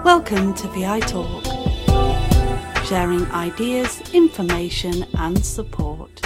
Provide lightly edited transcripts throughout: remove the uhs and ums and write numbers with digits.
Welcome to VI Talk, sharing ideas, information and support.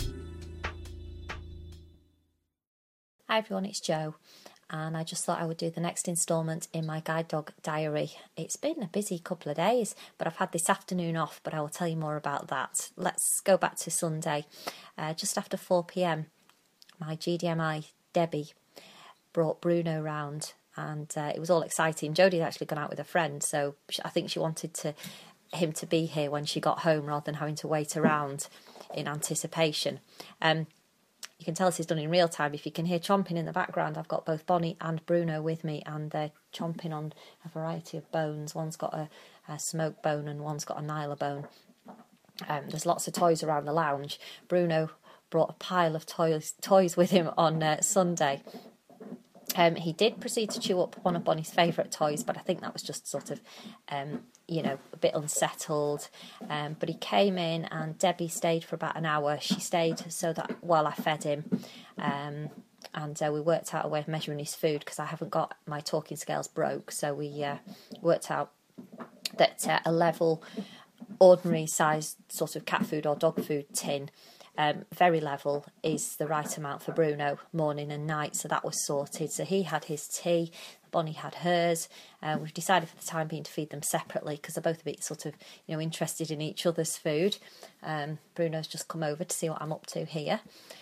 Hi everyone, it's Jo, and I just thought I would do the next instalment in my guide dog diary. It's been a busy couple of days, but I've had this afternoon off, but I will tell you more about that. Let's go back to Sunday. Just after 4 p.m, my GDMI, Debbie, brought Bruno round, and it was all exciting. Jodie'd actually gone out with a friend, so I think she wanted him to be here when she got home rather than having to wait around in anticipation. You can tell this is done in real time. If you can hear chomping in the background, I've got both Bonnie and Bruno with me, and they're chomping on a variety of bones. One's got a smoke bone and one's got a Nyla bone. There's lots of toys around the lounge. Bruno brought a pile of toys with him on Sunday. He did proceed to chew up one of Bonnie's favourite toys, but I think that was just sort of, a bit unsettled. But he came in and Debbie stayed for about an hour. She stayed so that while I fed him, and we worked out a way of measuring his food because I haven't got my talking scales broke. So we worked out that a level, ordinary size sort of cat food or dog food tin, very level, is the right amount for Bruno morning and night, so that was sorted. So he had his tea, Bonnie had hers. We've decided for the time being to feed them separately because they're both a bit sort of interested in each other's food. Bruno's just come over to see what I'm up to here.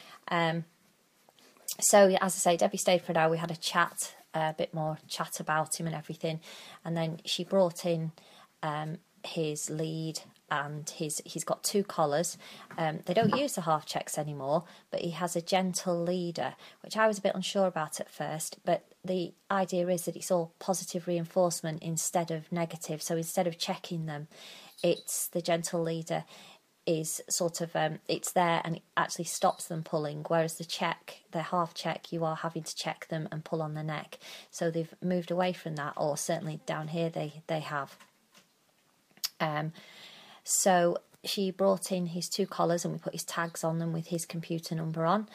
So as I say, Debbie stayed for an hour. We had a chat, a bit more chat about him and everything, and then she brought in his lead, and he's got 2 collars. They don't use the half checks anymore, but he has a gentle leader, which I was a bit unsure about at first, but the idea is that it's all positive reinforcement instead of negative. So instead of checking them, it's the gentle leader is sort of it's there and it actually stops them pulling, whereas the half check, you are having to check them and pull on the neck. So they've moved away from that, or certainly down here they have. So she brought in his 2 collars and we put his tags on them with his computer number on.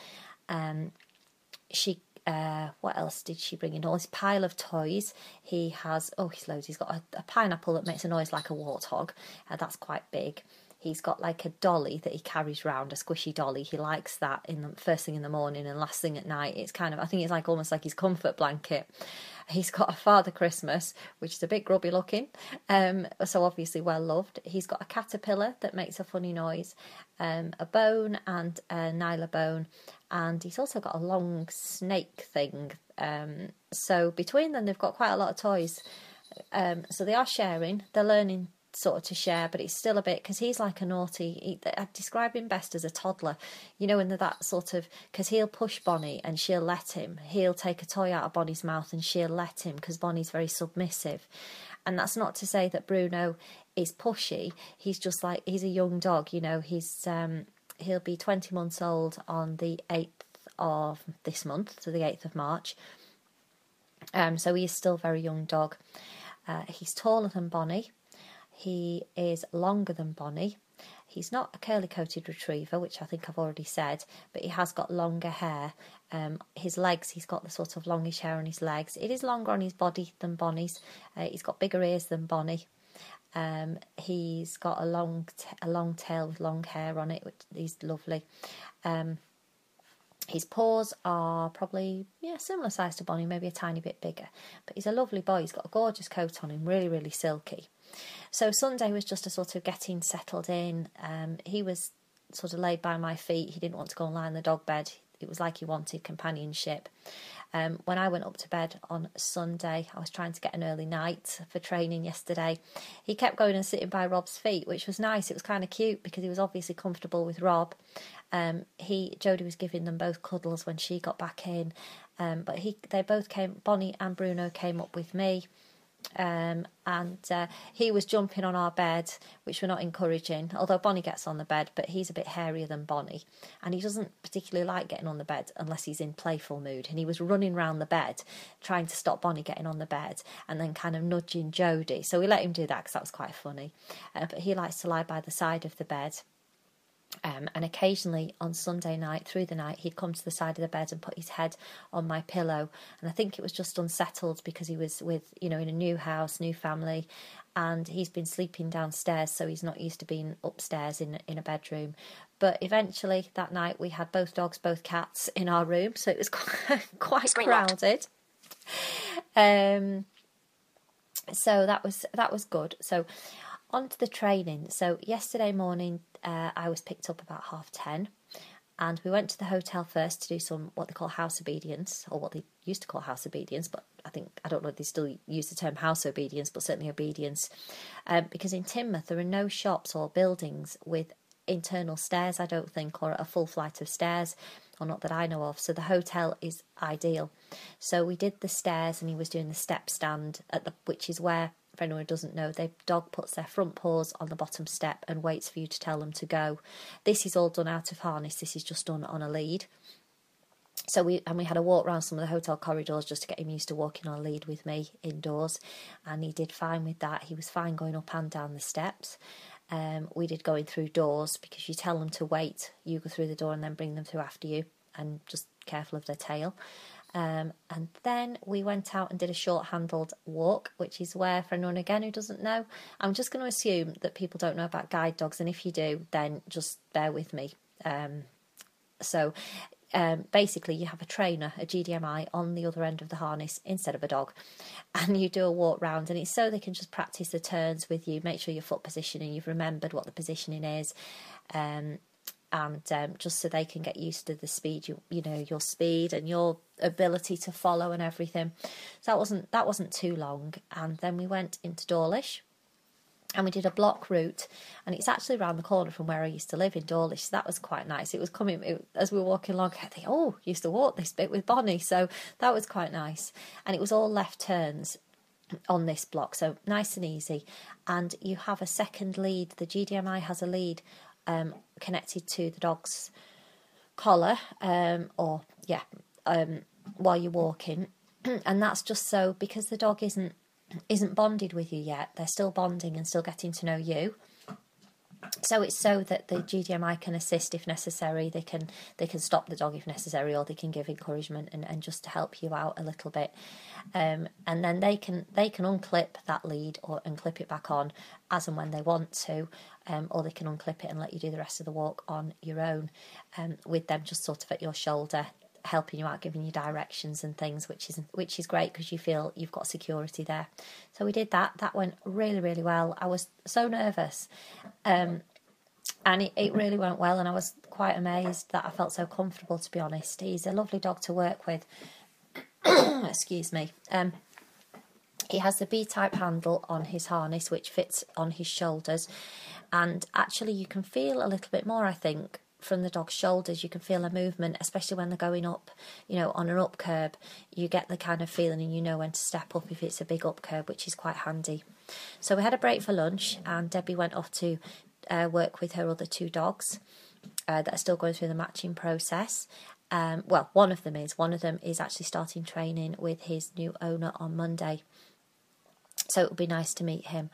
What else did she bring in? All his pile of toys. He has, he's loads. He's got a pineapple that makes a noise like a warthog. That's quite big. He's got like a dolly that he carries around, a squishy dolly. He likes that in the first thing in the morning and last thing at night. It's kind of, I think it's like almost like his comfort blanket. He's got a Father Christmas, which is a bit grubby looking, so obviously well loved. He's got a caterpillar that makes a funny noise, a bone and a Nyla bone, and he's also got a long snake thing. So between them, they've got quite a lot of toys. So they are sharing. They're learning sort of to share, but it's still a bit, because he's like a naughty, I'd describe him best as a toddler, and that sort of, because he'll push Bonnie and she'll let him, he'll take a toy out of Bonnie's mouth and she'll let him, because Bonnie's very submissive. And that's not to say that Bruno is pushy, he's just like, he's a young dog, he's he'll be 20 months old on the 8th of this month, so the 8th of March. So he is still a very young dog. He's taller than Bonnie. He is longer than Bonnie. He's not a curly-coated retriever, which I think I've already said, but he has got longer hair. His legs, he's got the sort of longish hair on his legs. It is longer on his body than Bonnie's. He's got bigger ears than Bonnie. He's got a long tail with long hair on it, which is lovely. His paws are probably, similar size to Bonnie, maybe a tiny bit bigger. But he's a lovely boy. He's got a gorgeous coat on him, really, really silky. So Sunday was just a sort of getting settled in. He was sort of laid by my feet. He didn't want to go and lie in the dog bed. It was like he wanted companionship. When I went up to bed on Sunday, I was trying to get an early night for training yesterday. He kept going and sitting by Rob's feet, which was nice. It was kind of cute because he was obviously comfortable with Rob. Jodie was giving them both cuddles when she got back in. But they both came, Bonnie and Bruno came up with me. And he was jumping on our bed, which we're not encouraging, although Bonnie gets on the bed, but he's a bit hairier than Bonnie and he doesn't particularly like getting on the bed unless he's in playful mood, and he was running round the bed trying to stop Bonnie getting on the bed and then kind of nudging Jodie, so we let him do that because that was quite funny. But he likes to lie by the side of the bed. And occasionally on Sunday night, through the night, he'd come to the side of the bed and put his head on my pillow. And I think it was just unsettled because he was in a new house, new family, and he's been sleeping downstairs, so he's not used to being upstairs in a bedroom. But eventually that night we had both dogs, both cats in our room, so it was quite crowded. So that was good. So on to the training. So yesterday morning I was picked up about 10:30, and we went to the hotel first to do some what they call house obedience, or what they used to call house obedience, but I don't know if they still use the term house obedience, but certainly obedience, because in Teignmouth there are no shops or buildings with internal stairs, I don't think, or a full flight of stairs, or not that I know of, so the hotel is ideal. So we did the stairs, and he was doing the step stand which is where, for anyone who doesn't know, the dog puts their front paws on the bottom step and waits for you to tell them to go. This is all done out of harness. This is just done on a lead. So we had a walk around some of the hotel corridors just to get him used to walking on a lead with me indoors, and he did fine with that. He was fine going up and down the steps. We did going through doors, because you tell them to wait, you go through the door and then bring them through after you, and just careful of their tail. And then we went out and did a short-handled walk, which is where, for anyone again who doesn't know, I'm just going to assume that people don't know about guide dogs, and if you do, then just bear with me. Basically you have a trainer, a GDMI, on the other end of the harness instead of a dog, and you do a walk round, and it's so they can just practice the turns with you, make sure your foot positioning, you've remembered what the positioning is, and just so they can get used to the speed, your speed and your ability to follow and everything. So that wasn't too long, and then we went into Dawlish. And we did a block route, and it's actually around the corner from where I used to live in Dawlish. So that was quite nice. It was as we were walking along, I think, used to walk this bit with Bonnie. So that was quite nice. And it was all left turns on this block, so nice and easy. And you have a second lead. The GDMI has a lead connected to the dog's collar, while you're walking. And that's just so, because the dog isn't bonded with you yet, they're still bonding and still getting to know you. So it's so that the GDMI can assist if necessary. They can stop the dog if necessary, or they can give encouragement and just to help you out a little bit. And then they can unclip that lead and clip it back on as and when they want to, or they can unclip it and let you do the rest of the walk on your own, with them just sort of at your shoulder, helping you out, giving you directions and things, which is great because you feel you've got security there. So we did that. That went really, really well. I was so nervous, and it really went well, and I was quite amazed that I felt so comfortable, to be honest. He's a lovely dog to work with. Excuse me. He has the B-type handle on his harness, which fits on his shoulders, and actually you can feel a little bit more, I think, from the dog's shoulders. You can feel a movement, especially when they're going up, on an up curb. You get the kind of feeling, and you know when to step up if it's a big up curb, which is quite handy. So we had a break for lunch, and Debbie went off to work with her other two dogs that are still going through the matching process. One of them is actually starting training with his new owner on Monday. So it would be nice to meet him.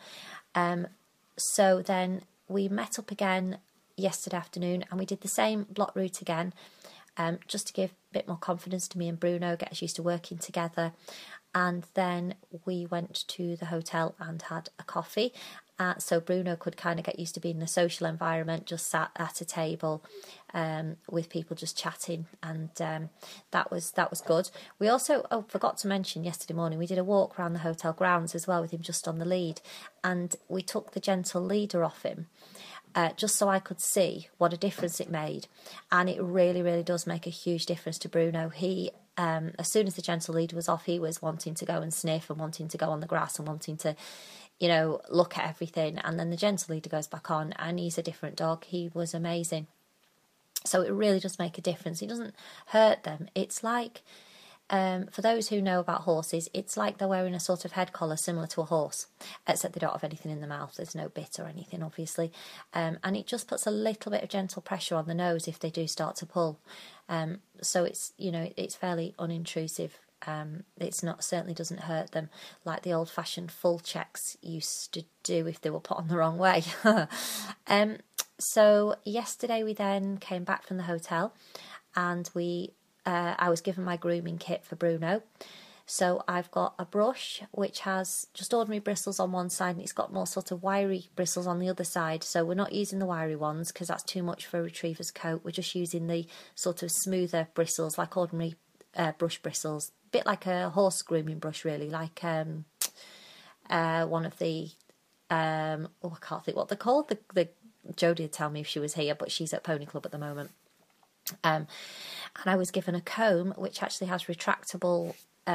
So then we met up again yesterday afternoon, and we did the same block route again, just to give a bit more confidence to me and Bruno, get us used to working together. And then we went to the hotel and had a coffee, so Bruno could kind of get used to being in a social environment, just sat at a table with people just chatting, and that was good. We also forgot to mention yesterday morning, we did a walk around the hotel grounds as well with him just on the lead, and we took the gentle leader off him, just so I could see what a difference it made. And it really, really does make a huge difference to Bruno. He, as soon as the gentle leader was off, he was wanting to go and sniff and wanting to go on the grass and wanting to, look at everything. And then the gentle leader goes back on, and he's a different dog. He was amazing. So it really does make a difference. It doesn't hurt them. It's like, for those who know about horses, it's like they're wearing a sort of head collar similar to a horse, except they don't have anything in the mouth. There's no bit or anything, obviously, and it just puts a little bit of gentle pressure on the nose if they do start to pull. So it's it's fairly unintrusive. It's not, certainly doesn't hurt them like the old-fashioned full checks used to do if they were put on the wrong way. So yesterday we then came back from the hotel, and I was given my grooming kit for Bruno. So I've got a brush which has just ordinary bristles on one side, and it's got more sort of wiry bristles on the other side. So we're not using the wiry ones because that's too much for a retriever's coat. We're just using the sort of smoother bristles, like ordinary brush bristles. A bit like a horse grooming brush, really, like one of the, I can't think what they're called. The Jodie would tell me if she was here, but she's at Pony Club at the moment. And I was given a comb which actually has retractable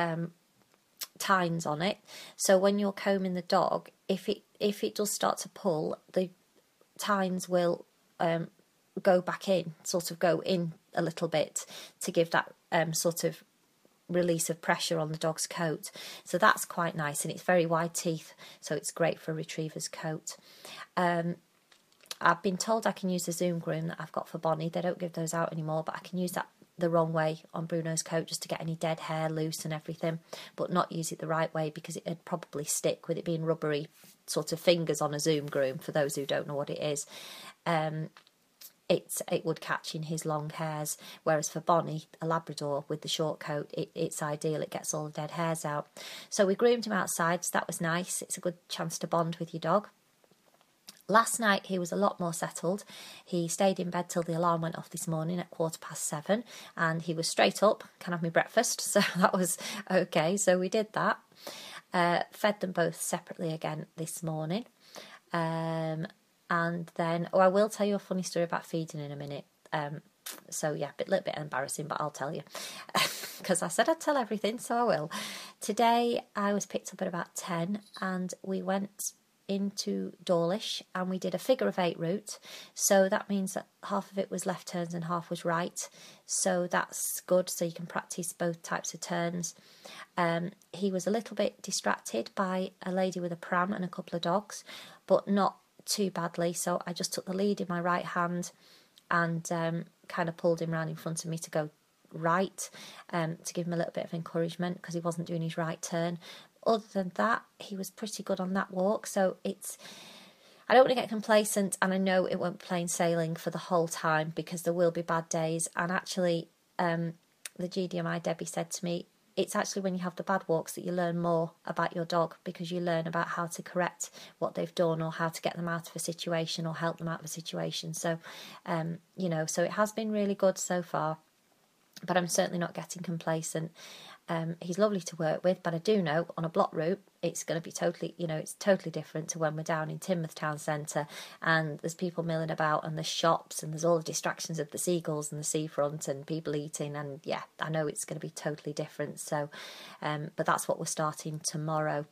tines on it, so when you're combing the dog, if it does start to pull, the tines will go back in, sort of go in a little bit to give that sort of release of pressure on the dog's coat. So that's quite nice, and it's very wide teeth, so it's great for a retriever's coat. I've been told I can use the Zoom groom that I've got for Bonnie. They don't give those out anymore, but I can use that the wrong way on Bruno's coat just to get any dead hair loose and everything, but not use it the right way because it'd probably stick with it being rubbery sort of fingers on a Zoom groom. For those who don't know what it is, it would catch in his long hairs, whereas for Bonnie, a Labrador with the short coat, it's ideal. It gets all the dead hairs out. So we groomed him outside, so that was nice. It's a good chance to bond with your dog. Last night he was a lot more settled. He stayed in bed till the alarm went off this morning at 7:15, and he was straight up, can have me breakfast, so that was okay. So we did that. Fed them both separately again this morning. And then, I will tell you a funny story about feeding in a minute. So yeah, a little bit embarrassing, but I'll tell you because I said I'd tell everything, so I will. Today I was picked up at about 10, and we went into Dawlish and we did a figure of 8 route, so that means that half of it was left turns and half was right, so that's good, so you can practice both types of turns. He was a little bit distracted by a lady with a pram and a couple of dogs, but not too badly, so I just took the lead in my right hand and kind of pulled him around in front of me to go right, to give him a little bit of encouragement because he wasn't doing his right turn. Other than that, he was pretty good on that walk. So I don't want to get complacent, and I know it won't be plain sailing for the whole time because there will be bad days. And actually, the GDMI Debbie said to me, it's actually when you have the bad walks that you learn more about your dog, because you learn about how to correct what they've done or how to get them out of a situation or help them out of a situation. So, so it has been really good so far, but I'm certainly not getting complacent. He's lovely to work with, but I do know on a block route it's going to be totally, it's totally different to when we're down in Teignmouth town centre and there's people milling about and there's shops and there's all the distractions of the seagulls and the seafront and people eating, and yeah, I know it's going to be totally different. So, but that's what we're starting tomorrow.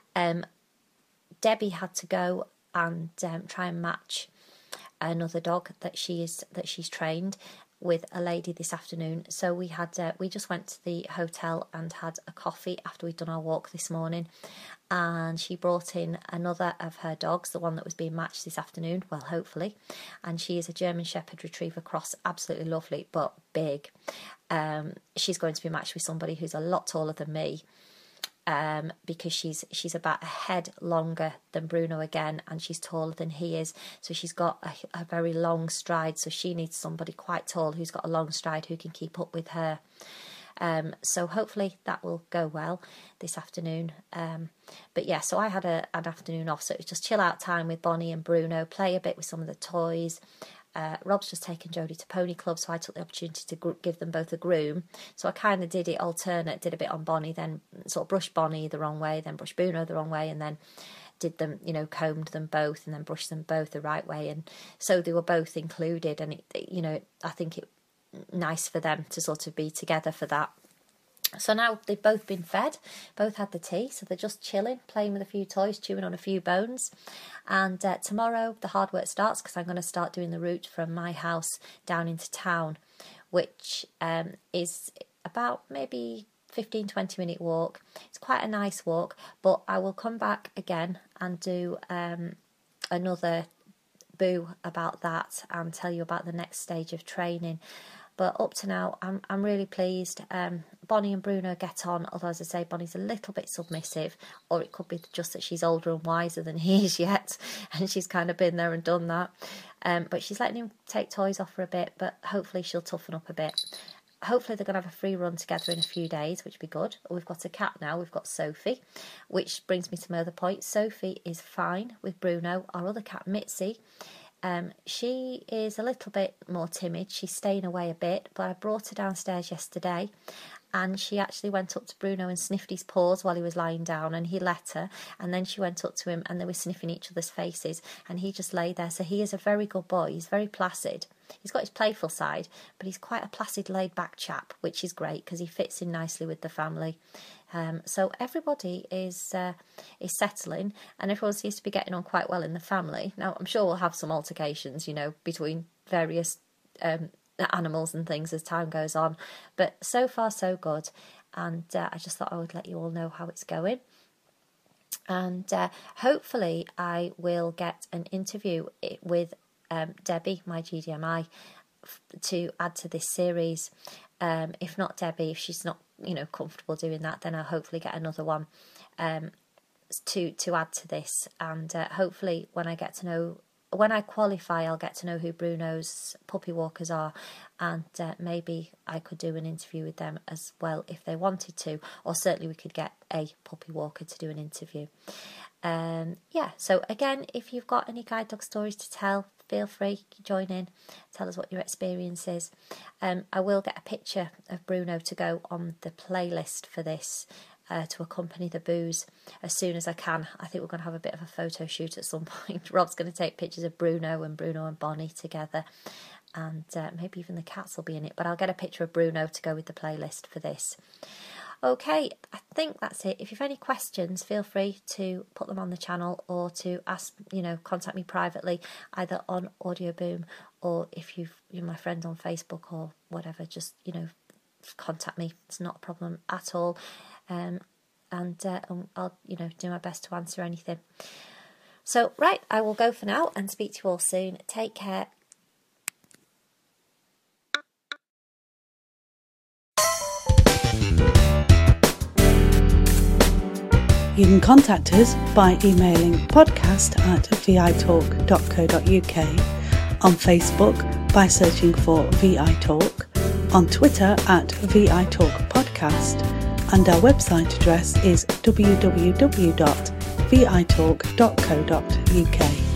Debbie had to go and try and match another dog that she's trained with a lady this afternoon. So we just went to the hotel and had a coffee after we'd done our walk this morning, and she brought in another of her dogs, the one that was being matched this afternoon, well, hopefully, and she is a German Shepherd Retriever cross, absolutely lovely but big. She's going to be matched with somebody who's a lot taller than me, because she's about a head longer than Bruno again, and she's taller than he is, so she's got a very long stride, so she needs somebody quite tall who's got a long stride who can keep up with her. So hopefully that will go well this afternoon. But yeah, so I had an afternoon off, so it was just chill out time with Bonnie and Bruno, play a bit with some of the toys. Rob's just taken Jodie to Pony Club, so I took the opportunity to give them both a groom. So I kind of did it alternate, did a bit on Bonnie, then sort of brushed Bonnie the wrong way, then brushed Bruno the wrong way, and then did them, combed them both, and then brushed them both the right way. And so they were both included, and I think it nice for them to sort of be together for that. So now they've both been fed, both had the tea, so they're just chilling, playing with a few toys, chewing on a few bones. And tomorrow the hard work starts, because I'm going to start doing the route from my house down into town, which is about maybe 15-20 minute walk. It's quite a nice walk, but I will come back again and do another boo about that and tell you about the next stage of training. But up to now, I'm really pleased. Bonnie and Bruno get on, although as I say, Bonnie's a little bit submissive, or it could be just that she's older and wiser than he is yet, and she's kind of been there and done that. But she's letting him take toys off for a bit, but hopefully she'll toughen up a bit. Hopefully they're going to have a free run together in a few days, which would be good. We've got a cat now, we've got Sophie, which brings me to my other point. Sophie is fine with Bruno. Our other cat, Mitzi, she is a little bit more timid. She's staying away a bit, but I brought her downstairs yesterday, and she actually went up to Bruno and sniffed his paws while he was lying down, and he let her, and then she went up to him and they were sniffing each other's faces, and he just lay there. So he is a very good boy. He's very placid. He's got his playful side, but he's quite a placid, laid-back chap, which is great because he fits in nicely with the family. So everybody is settling, and everyone seems to be getting on quite well in the family. Now, I'm sure we'll have some altercations, between various animals and things as time goes on, but so far so good. And I just thought I would let you all know how it's going. And hopefully I will get an interview with Debbie, my GDMI, to add to this series. If not Debbie, if she's not comfortable doing that, then I'll hopefully get another one to add to this. And hopefully when I qualify, I'll get to know who Bruno's puppy walkers are, and maybe I could do an interview with them as well if they wanted to, or certainly we could get a puppy walker to do an interview. So again, if you've got any guide dog stories to tell, feel free to join in, tell us what your experience is. I will get a picture of Bruno to go on the playlist for this, to accompany the booze as soon as I can. I think we're going to have a bit of a photo shoot at some point. Rob's going to take pictures of Bruno and Bonnie together, and maybe even the cats will be in it, but I'll get a picture of Bruno to go with the playlist for this. Okay, I think that's it. If you've any questions, feel free to put them on the channel, or to ask, contact me privately, either on Audioboom, or if you're my friend on Facebook or whatever, just, contact me. It's not a problem at all. And I'll, do my best to answer anything. So, right, I will go for now and speak to you all soon. Take care. You can contact us by emailing podcast@vitalk.co.uk, on Facebook by searching for VI Talk, on Twitter @VITalkPodcast, and our website address is www.vitalk.co.uk.